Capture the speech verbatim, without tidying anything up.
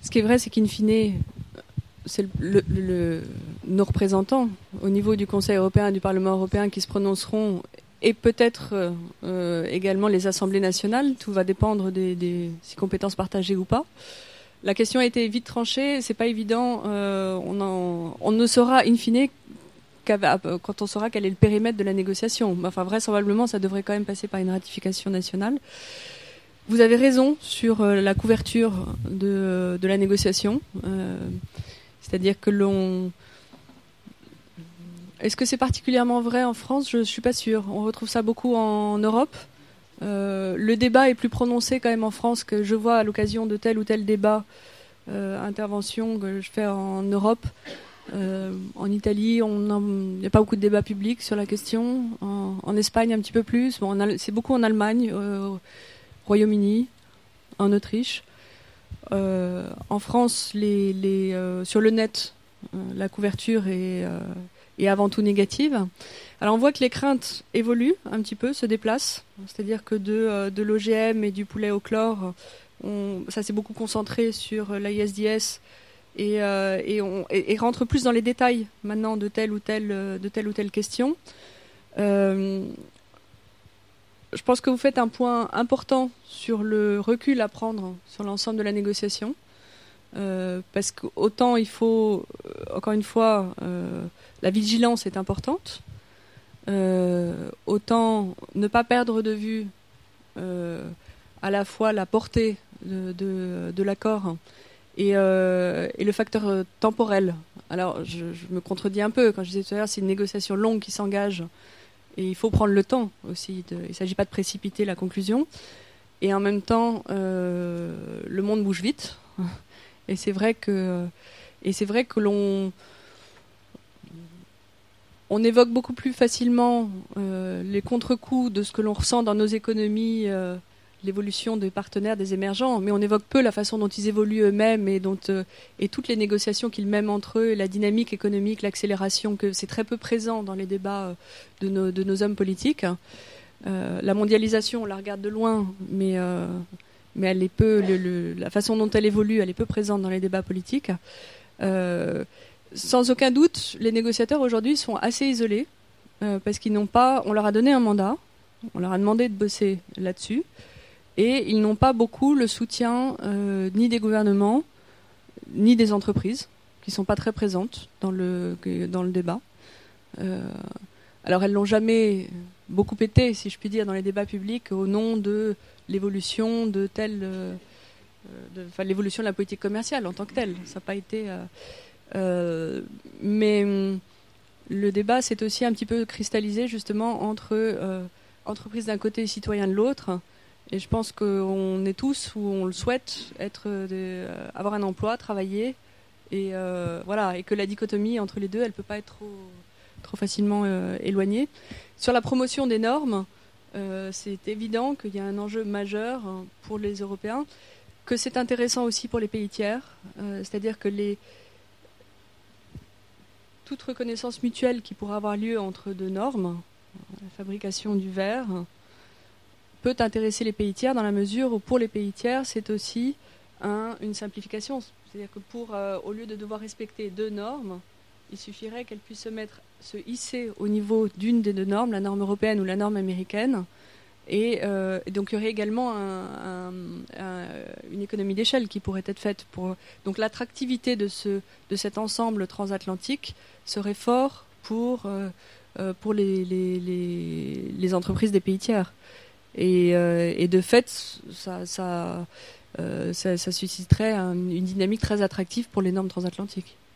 Ce qui est vrai, c'est qu'in fine, c'est le, le, le, nos représentants au niveau du Conseil européen et du Parlement européen qui se prononceront, et peut-être euh, également les assemblées nationales. Tout va dépendre des, des si compétences partagées ou pas. La question a été vite tranchée, c'est pas évident. Euh, on, en, on ne saura in fine quand on saura quel est le périmètre de la négociation. Enfin, vraisemblablement, ça devrait quand même passer par une ratification nationale. Vous avez raison sur euh, la couverture de, de la négociation. Euh, c'est-à-dire que l'on... Est-ce que c'est particulièrement vrai en France ? Je ne suis pas sûre. On retrouve ça beaucoup en Europe. Euh, le débat est plus prononcé quand même en France que je vois à l'occasion de tel ou tel débat, euh, intervention que je fais en Europe. Euh, en Italie, il n'y a pas beaucoup de débats publics sur la question. En, en Espagne, un petit peu plus. Bon, en, c'est beaucoup en Allemagne, euh, au Royaume-Uni, en Autriche. Euh, en France, les, les, euh, sur le net, euh, la couverture est, euh, est avant tout négative. Alors on voit que les craintes évoluent un petit peu, se déplacent. C'est-à-dire que de, euh, de l'O G M et du poulet au chlore, on, ça s'est beaucoup concentré sur l'I S D S. Et, euh, et, on, et, et rentre plus dans les détails maintenant de telle ou telle, de telle, ou telle question. Euh, je pense que vous faites un point important sur le recul à prendre sur l'ensemble de la négociation. Euh, parce qu'autant il faut, encore une fois, euh, la vigilance est importante. Euh, autant ne pas perdre de vue euh, à la fois la portée de, de, de l'accord Et, euh, et le facteur euh, temporel. Alors, je, je me contredis un peu quand je disais tout à l'heure, c'est une négociation longue qui s'engage et il faut prendre le temps aussi. De, il ne s'agit pas de précipiter la conclusion. Et en même temps, euh, le monde bouge vite. Et c'est vrai que, et c'est vrai que l'on on évoque beaucoup plus facilement euh, les contre-coups de ce que l'on ressent dans nos économies. Euh, l'évolution des partenaires, des émergents, mais on évoque peu la façon dont ils évoluent eux-mêmes et, dont, euh, et toutes les négociations qu'ils mènent entre eux, la dynamique économique, l'accélération, que c'est très peu présent dans les débats euh, de, nos, de nos hommes politiques. Euh, la mondialisation, on la regarde de loin, mais, euh, mais elle est peu, le, le, la façon dont elle évolue, elle est peu présente dans les débats politiques. Euh, sans aucun doute, les négociateurs aujourd'hui sont assez isolés, euh, parce qu'ils n'ont pas, on leur a donné un mandat, on leur a demandé de bosser là-dessus, et ils n'ont pas beaucoup le soutien euh, ni des gouvernements, ni des entreprises, qui ne sont pas très présentes dans le, dans le débat. Euh, alors elles ne l'ont jamais beaucoup été, si je puis dire, dans les débats publics, au nom de l'évolution de telle, euh, de, enfin, l'évolution de la politique commerciale en tant que telle. Ça n'a pas été... Euh, euh, mais le débat s'est aussi un petit peu cristallisé, justement, entre euh, entreprises d'un côté et citoyens de l'autre. Et je pense qu'on est tous, ou on le souhaite, être de, euh, avoir un emploi, travailler, et euh, voilà, et que la dichotomie entre les deux, elle peut pas être trop, trop facilement euh, éloignée. Sur la promotion des normes, euh, c'est évident qu'il y a un enjeu majeur pour les Européens, que c'est intéressant aussi pour les pays tiers, euh, c'est-à-dire que les toute reconnaissance mutuelle qui pourra avoir lieu entre deux normes, la fabrication du verre, peut intéresser les pays tiers dans la mesure où pour les pays tiers c'est aussi un, une simplification, c'est-à-dire que pour euh, au lieu de devoir respecter deux normes, il suffirait qu'elles puissent se mettre se hisser au niveau d'une des deux normes, la norme européenne ou la norme américaine, et, euh, et donc il y aurait également un, un, un, une économie d'échelle qui pourrait être faite pour donc l'attractivité de ce de cet ensemble transatlantique serait fort pour euh, euh, pour les, les les les entreprises des pays tiers. Et, euh, et de fait, ça, ça, euh, ça, ça susciterait un, une dynamique très attractive pour les normes transatlantiques.